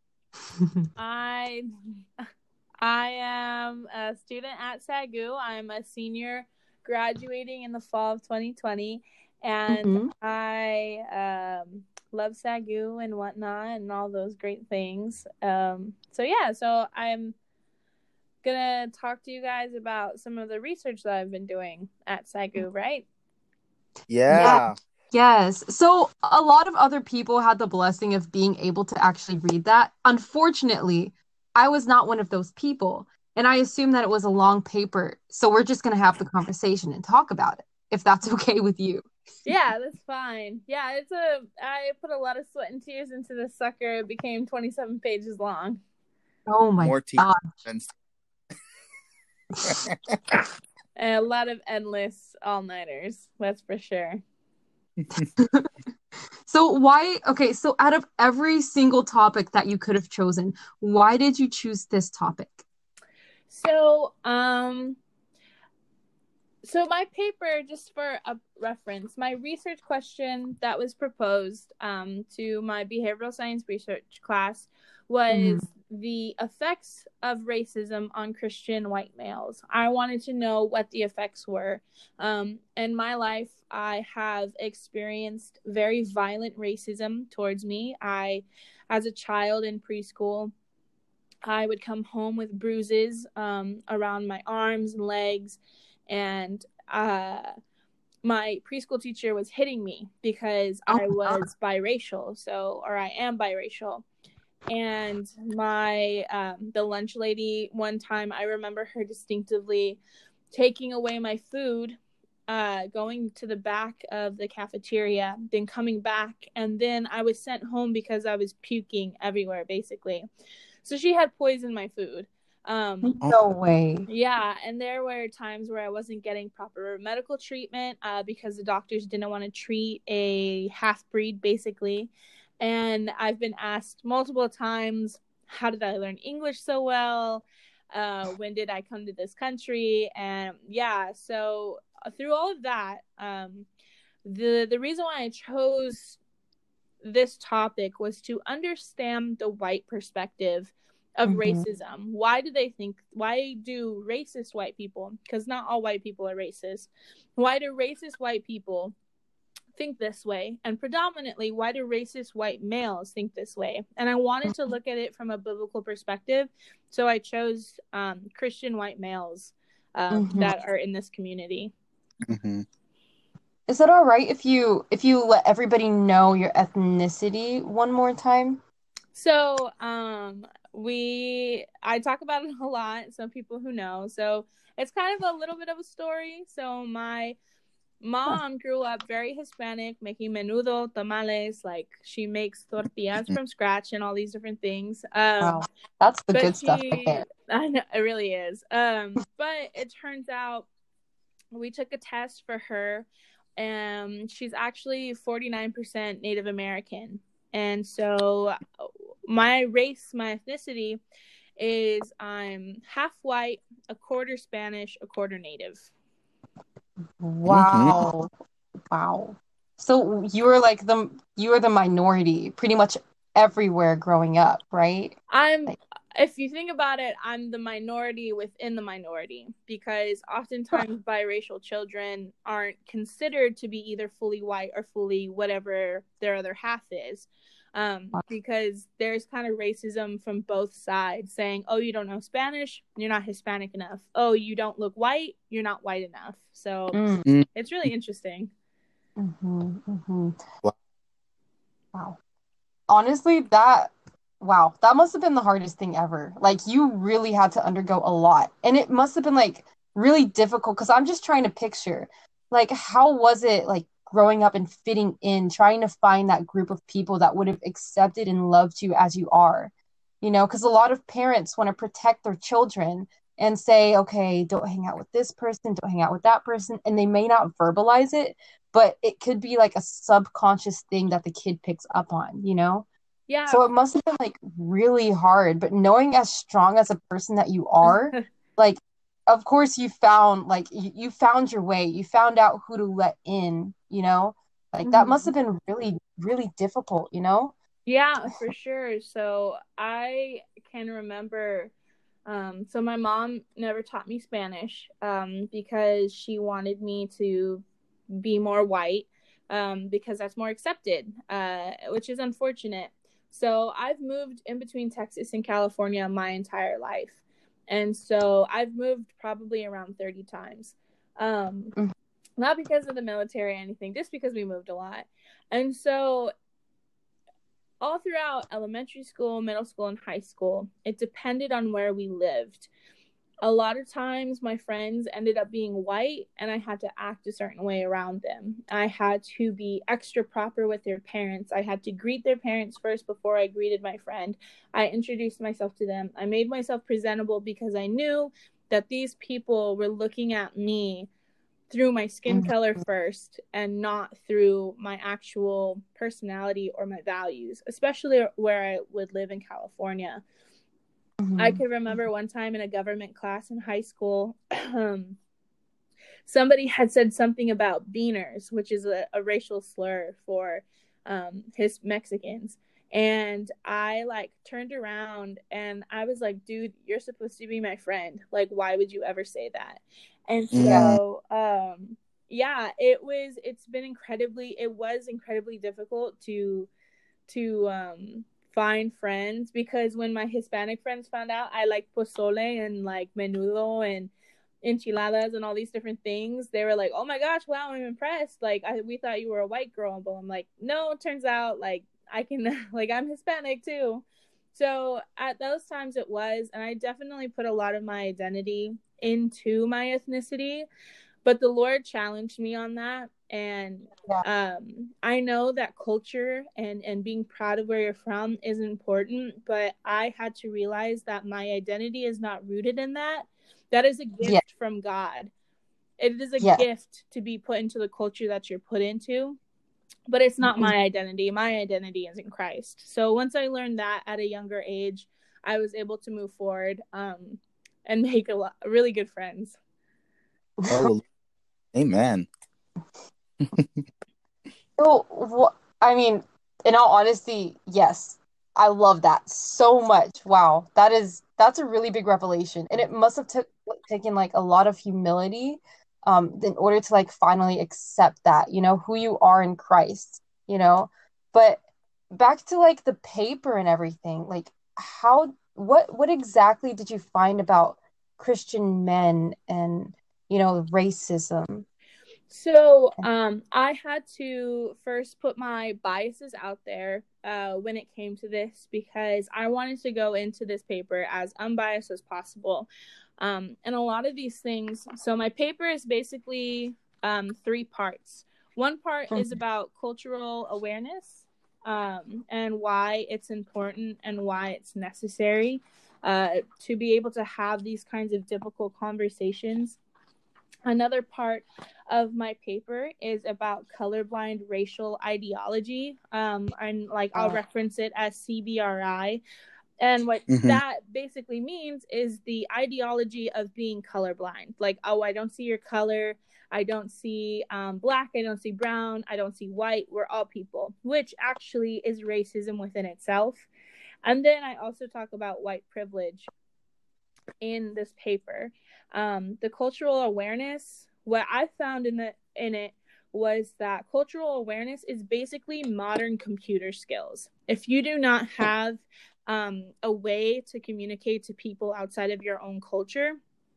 I I am a student at S A G U. I'm a senior graduating in the fall of twenty twenty, and mm-hmm. I um, love S A G U and whatnot and all those great things. Um, so yeah, so I'm gonna talk to you guys about some of the research that I've been doing at S A G U, right? Yeah. yeah. Yes. So a lot of other people had the blessing of being able to actually read that. Unfortunately, I was not one of those people. And I assumed that it was a long paper. So we're just going to have the conversation and talk about it, if that's okay with you. Yeah, that's fine. Yeah, it's a, I put a lot of sweat and tears into this sucker. It became twenty-seven pages long. Oh my More God. And a lot of endless all-nighters, that's for sure. So why, okay, so out of every single topic that you could have chosen, why did you choose this topic? So, um, so my paper, just for a reference, my research question that was proposed um, to my behavioral science research class was mm-hmm. the effects of racism on Christian white males. I wanted to know what the effects were. Um, in my life, I have experienced very violent racism towards me. I, as a child in preschool, I would come home with bruises um, around my arms and legs, and uh, my preschool teacher was hitting me because oh, I was God. biracial, so or I am biracial. And my um, the lunch lady, one time I remember her distinctively taking away my food, uh, going to the back of the cafeteria, then coming back, and then I was sent home because I was puking everywhere, basically. So she had poisoned my food. Um, no way. Yeah, and there were times where I wasn't getting proper medical treatment uh, because the doctors didn't want to treat a half-breed, basically. And I've been asked multiple times, how did I learn English so well? Uh, when did I come to this country? And yeah, so through all of that, um, the the reason why I chose this topic was to understand the white perspective of mm-hmm. racism. Why do they think, why do racist white people, because not all white people are racist, why do racist white people think this way? And predominantly, why do racist white males think this way? And I wanted to look at it from a biblical perspective, so I chose um, Christian white males um, mm-hmm. that are in this community. Mm-hmm. Is it all right if you if you let everybody know your ethnicity one more time? So, um, we I talk about it a lot. Some people who know, so it's kind of a little bit of a story. So my mom grew up very Hispanic, making menudo, tamales, like she makes tortillas from scratch and all these different things. Um, wow, that's the good she, stuff right there. I know, it really is. Um, but it turns out we took a test for her, and she's actually forty-nine percent Native American. And so my race, my ethnicity is I'm half white, a quarter Spanish, a quarter Native. Wow. Wow. So you were like the you were the minority pretty much everywhere growing up, right? I'm Like, if you think about it, I'm the minority within the minority, because oftentimes biracial children aren't considered to be either fully white or fully whatever their other half is. Um, because there's kind of racism from both sides saying, oh, you don't know Spanish, you're not Hispanic enough. Oh, you don't look white, you're not white enough. So mm, Mm. it's really interesting. mhm, mhm. Wow. Wow. Honestly, that wow, that must have been the hardest thing ever. Like you really had to undergo a lot. And it must have been like really difficult because I'm just trying to picture like how was it like growing up and fitting in, trying to find that group of people that would have accepted and loved you as you are. You know, because a lot of parents want to protect their children and say, okay, don't hang out with this person, don't hang out with that person, and they may not verbalize it, but it could be like a subconscious thing that the kid picks up on, you know? Yeah. So it must have been like really hard, but knowing as strong as a person that you are, like of course you found like you, you found your way. You found out who to let in, you know? Like that must have been really, really difficult, you know? Yeah, for sure. So I can remember, um, so my mom never taught me Spanish, um, because she wanted me to be more white, um, because that's more accepted, uh, which is unfortunate. So I've moved in between Texas and California my entire life. And so I've moved probably around thirty times. Um, Mhm. Not because of the military or anything, just because we moved a lot. And so all throughout elementary school, middle school, and high school, it depended on where we lived. A lot of times my friends ended up being white and I had to act a certain way around them. I had to be extra proper with their parents. I had to greet their parents first before I greeted my friend. I introduced myself to them. I made myself presentable because I knew that these people were looking at me through my skin Mhm. color first and not through my actual personality or my values, especially where I would live in California. Mhm. I could remember one time in a government class in high school, um, somebody had said something about beaners, which is a, a racial slur for um, his Mexicans. And I like turned around and I was like, dude, you're supposed to be my friend. Like, why would you ever say that? And Yeah. so, um, yeah, it was, it's been incredibly, it was incredibly difficult to, to, um, find friends, because when my Hispanic friends found out I like pozole and like menudo and enchiladas and all these different things, they were like, oh my gosh, wow, I'm impressed. Like, I, we thought you were a white girl. But I'm like, no, it turns out like I can, like, I'm Hispanic too. So at those times it was, and I definitely put a lot of my identity into my ethnicity, but the Lord challenged me on that. And Yeah. um, I know that culture and, and being proud of where you're from is important, but I had to realize that my identity is not rooted in that. That is a gift Yeah. from God. It is a Yeah. gift to be put into the culture that you're put into, but it's not Mhm. my identity. My identity is in Christ. So once I learned that at a younger age, I was able to move forward um, and make a lot, really good friends. Oh, amen. So, wh- I mean, in all honesty, yes, I love that so much. Wow, that is that's a really big revelation, and it must have took taken like a lot of humility, um, in order to like finally accept that, you know, who you are in Christ, you know. But back to like the paper and everything, like how what what exactly did you find about Christian men and, you know, racism? So um, I had to first put my biases out there uh, when it came to this, because I wanted to go into this paper as unbiased as possible. Um, and a lot of these things, so my paper is basically um, three parts. One part is about cultural awareness um, and why it's important and why it's necessary uh, to be able to have these kinds of difficult conversations. Another part of my paper is about colorblind racial ideology, um, and like I'll reference it as C B R I. And what Mhm. that basically means is the ideology of being colorblind. Like, oh, I don't see your color. I don't see um, black. I don't see brown. I don't see white. We're all people, which actually is racism within itself. And then I also talk about white privilege in this paper. Um, the cultural awareness, what I found in the in it was that cultural awareness is basically modern computer skills. If you do not have um, a way to communicate to people outside of your own culture,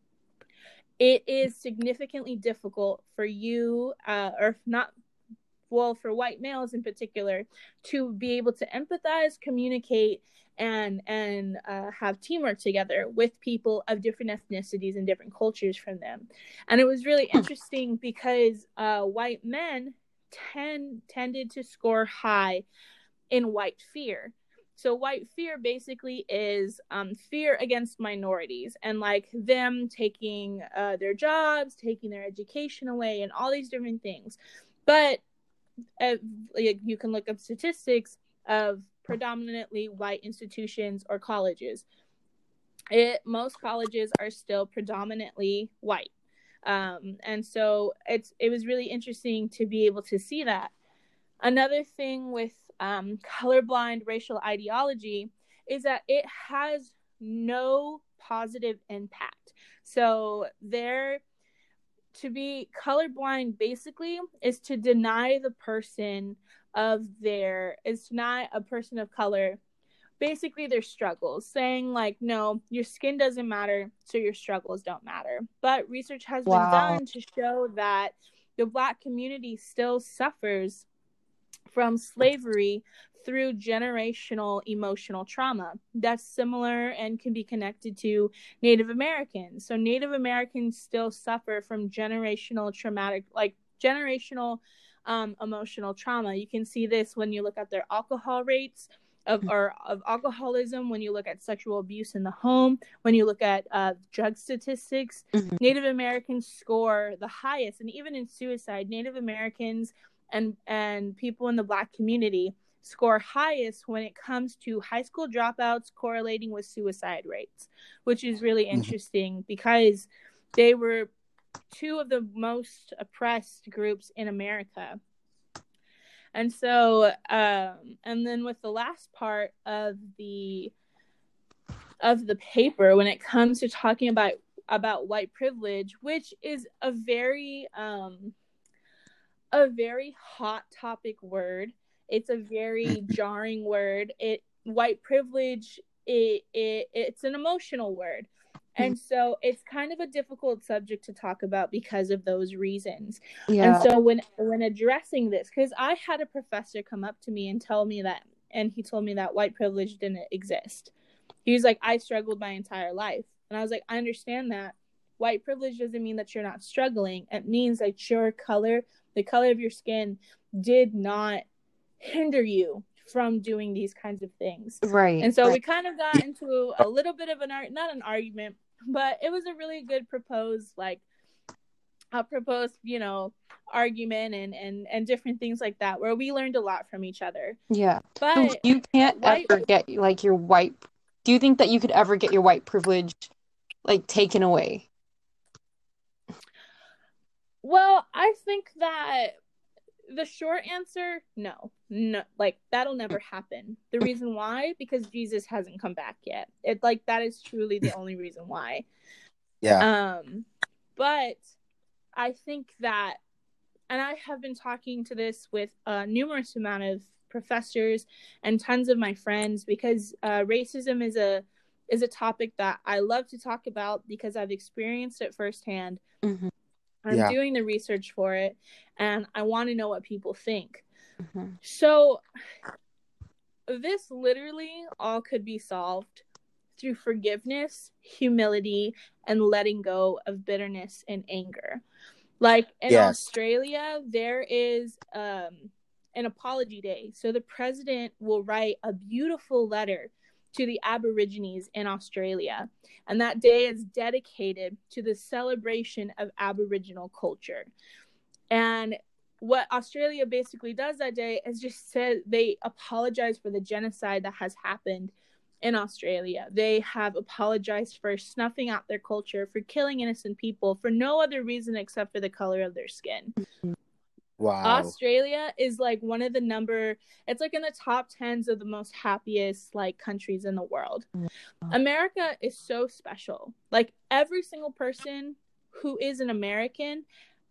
it is significantly difficult for you, uh, or not, well, for white males in particular, to be able to empathize, communicate, and and uh, have teamwork together with people of different ethnicities and different cultures from them. And it was really interesting because uh, white men tend tended to score high in white fear. So white fear basically is um, fear against minorities and like them taking uh, their jobs, taking their education away, and all these different things. But uh, you can look up statistics of predominantly white institutions or colleges. It, most colleges are still predominantly white. Um, and so it's it was really interesting to be able to see that. Another thing with um, colorblind racial ideology is that it has no positive impact. So there, to be colorblind basically is to deny the person of their, is to deny a person of color basically their struggles, saying like, no, your skin doesn't matter, so your struggles don't matter. But research has been Wow. done to show that the Black community still suffers from slavery through generational emotional trauma. That's similar and can be connected to Native Americans. So Native Americans still suffer from generational traumatic, like generational um, emotional trauma. You can see this when you look at their alcohol rates of or of alcoholism, when you look at sexual abuse in the home, when you look at uh, drug statistics. Mm-hmm. Native Americans score the highest, and even in suicide, Native Americans and and people in the Black community score highest when it comes to high school dropouts correlating with suicide rates, which is really interesting because they were two of the most oppressed groups in America. And so, um, and then with the last part of the of the paper, when it comes to talking about about white privilege, which is a very um, a very hot topic word. It's a very jarring word. It white privilege. It, it it's an emotional word. And so it's kind of a difficult subject to talk about because of those reasons. Yeah. And so when when addressing this, because I had a professor come up to me and tell me that, and he told me that white privilege didn't exist. He was like, I struggled my entire life. And I was like, I understand that. White privilege doesn't mean that you're not struggling. It means that your color, the color of your skin, did not hinder you from doing these kinds of things. Right. And so right. we kind of got into a little bit of an art, not an argument, but it was a really good proposed, like a proposed, you know, argument and, and, and different things like that, where we learned a lot from each other. Yeah. But so you can't white, ever get like your white, do you think that you could ever get your white privilege like taken away? Well, I think that the short answer, no, no, like that'll never happen. The reason why, because Jesus hasn't come back yet. It like that is truly the only reason why. Yeah. Um, but I think that, and I have been talking to this with a numerous amount of professors and tons of my friends, because uh, racism is a is a topic that I love to talk about because I've experienced it firsthand. Mm-hmm. I'm Yeah. doing the research for it, and I want to know what people think. Mm-hmm. So this literally all could be solved through forgiveness, humility, and letting go of bitterness and anger. Like in Yes. Australia, there is um, an apology day. So the president will write a beautiful letter to the Aborigines in Australia. And that day is dedicated to the celebration of Aboriginal culture. And what Australia basically does that day is just say they apologize for the genocide that has happened in Australia. They have apologized for snuffing out their culture, for killing innocent people for no other reason except for the color of their skin. Wow. Australia is like one of the number, it's like in the top tens of the most happiest like countries in the world. America is so special. Like every single person who is an American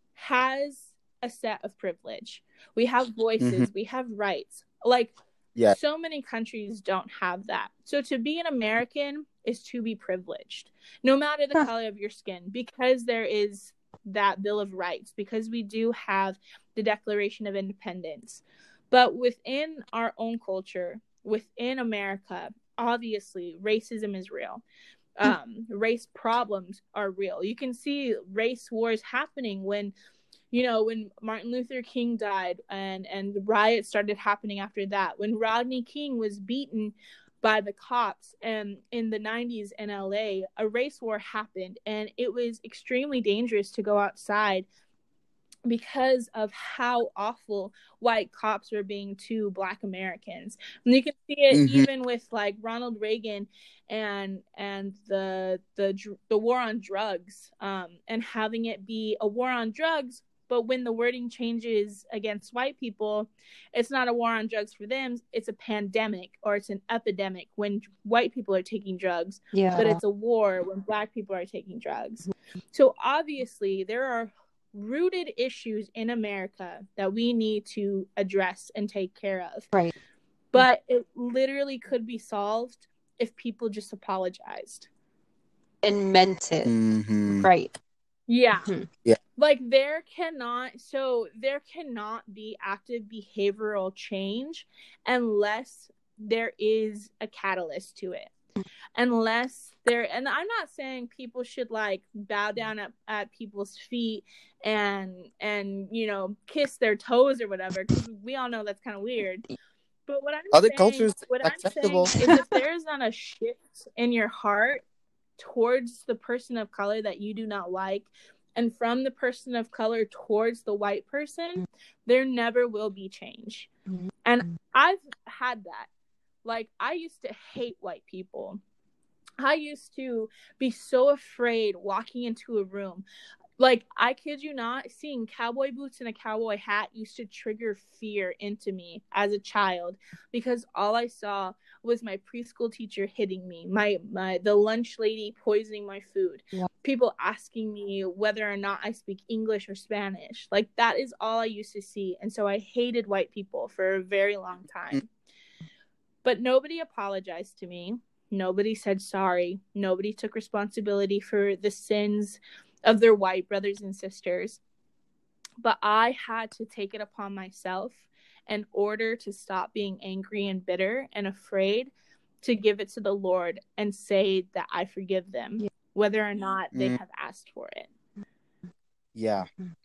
has a set of privilege. We have voices, Mm-hmm. we have rights. Like Yeah. so many countries don't have that. So to be an American is to be privileged, no matter the color of your skin, because there is that Bill of Rights, because we do have the Declaration of Independence. But within our own culture, within America, obviously racism is real. Um, race problems are real. You can see race wars happening when, you know, when Martin Luther King died and, and the riots started happening after that. When Rodney King was beaten by the cops and in the nineties in L A, a race war happened, and it was extremely dangerous to go outside because of how awful white cops were being to Black Americans. And you can see it Mm-hmm. even with like Ronald Reagan and and the the the war on drugs, um, and having it be a war on drugs. But when the wording changes against white people, it's not a war on drugs for them. It's a pandemic or it's an epidemic when white people are taking drugs. Yeah. But it's a war when Black people are taking drugs. So obviously there are rooted issues in America that we need to address and take care of. Right. But it literally could be solved if people just apologized. And meant it. Mm-hmm. Right. Yeah. Mm-hmm. Yeah. Like there cannot, so there cannot be active behavioral change unless there is a catalyst to it. Unless there, and I'm not saying people should like bow down at, at people's feet and, and, you know, kiss their toes or whatever, because we all know that's kind of weird. But what I'm Other saying, cultures what I'm acceptable. saying is if there is not a shift in your heart towards the person of color that you do not like, and from the person of color towards the white person, there never will be change. Mm-hmm. And I've had that. Like, I used to hate white people. I used to be so afraid walking into a room. Like, I kid you not, seeing cowboy boots and a cowboy hat used to trigger fear into me as a child, because all I saw was my preschool teacher hitting me, my, my the lunch lady poisoning my food, yeah. People asking me whether or not I speak English or Spanish. Like, that is all I used to see. And so I hated white people for a very long time. But nobody apologized to me. Nobody said sorry. Nobody took responsibility for the sins of their white brothers and sisters. But I had to take it upon myself in order to stop being angry and bitter and afraid to give it to the Lord and say that I forgive them, yeah. Whether or not they mm. have asked for it. Yeah.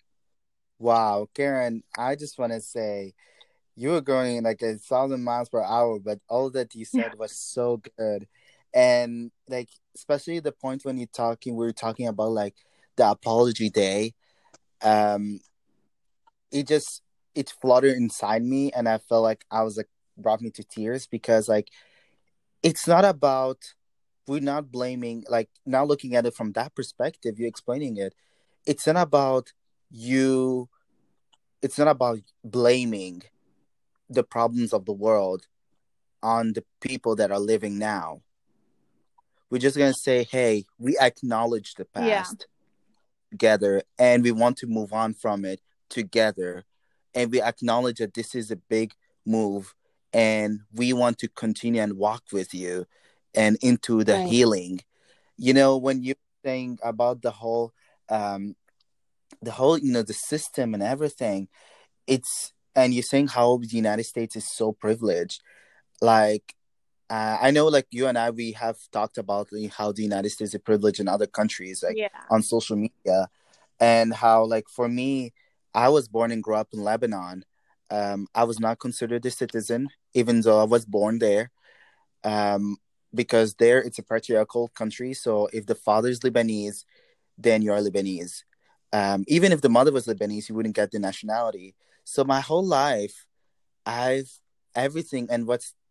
Wow, Karen, I just want to say you were going like a thousand miles per hour, but all that you said yeah. was so good. And like, especially the point when you're talking, we were talking about like the apology day. Um, it just, it fluttered inside me. And I felt like I was like, brought me to tears, because like, it's not about, we're not blaming, like now looking at it from that perspective, you're explaining it. It's not about you, it's not about blaming the problems of the world on the people that are living now. We're just going to say, hey, we acknowledge the past yeah. together, and we want to move on from it together. And we acknowledge that this is a big move, and we want to continue and walk with you and into the right. healing. You know, when you're saying about the whole, um, the whole, you know, the system and everything, it's, and you're saying how the United States is so privileged. Like, uh, I know, like, you and I, we have talked about like, how the United States is privileged in other countries, like, yeah. on social media. And how, like, for me, I was born and grew up in Lebanon. Um, I was not considered a citizen, even though I was born there. Um, because there, it's a patriarchal country. So if the father is Lebanese, then you're Lebanese. Um, even if the mother was Lebanese, you wouldn't get the nationality. So my whole life, I've everything, and what's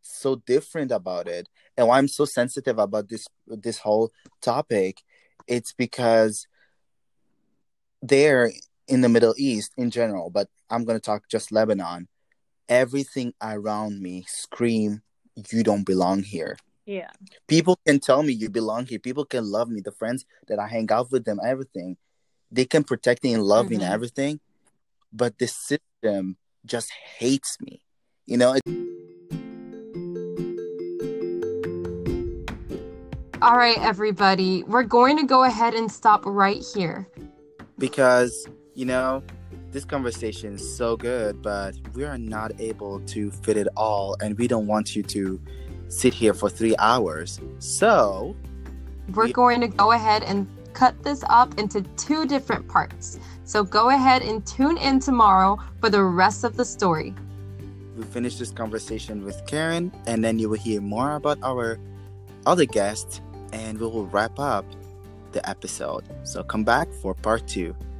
so different about it, and why I'm so sensitive about this this whole topic, it's because there in the Middle East in general, but I'm going to talk just Lebanon, everything around me scream, you don't belong here. Yeah. People can tell me you belong here. People can love me. The friends that I hang out with them, everything, they can protect me and love me Mhm. and everything. But the system just hates me. You know, it- All right, everybody, we're going to go ahead and stop right here. because, you know, this conversation is so good, but we are not able to fit it all. And we don't want you to sit here for three hours. So, We're We- going to go ahead and cut this up into two different parts. So go ahead and tune in tomorrow for the rest of the story. we finish this conversation with Karen, and then you will hear more about our other guests, and we will wrap up the episode. So come back for part two.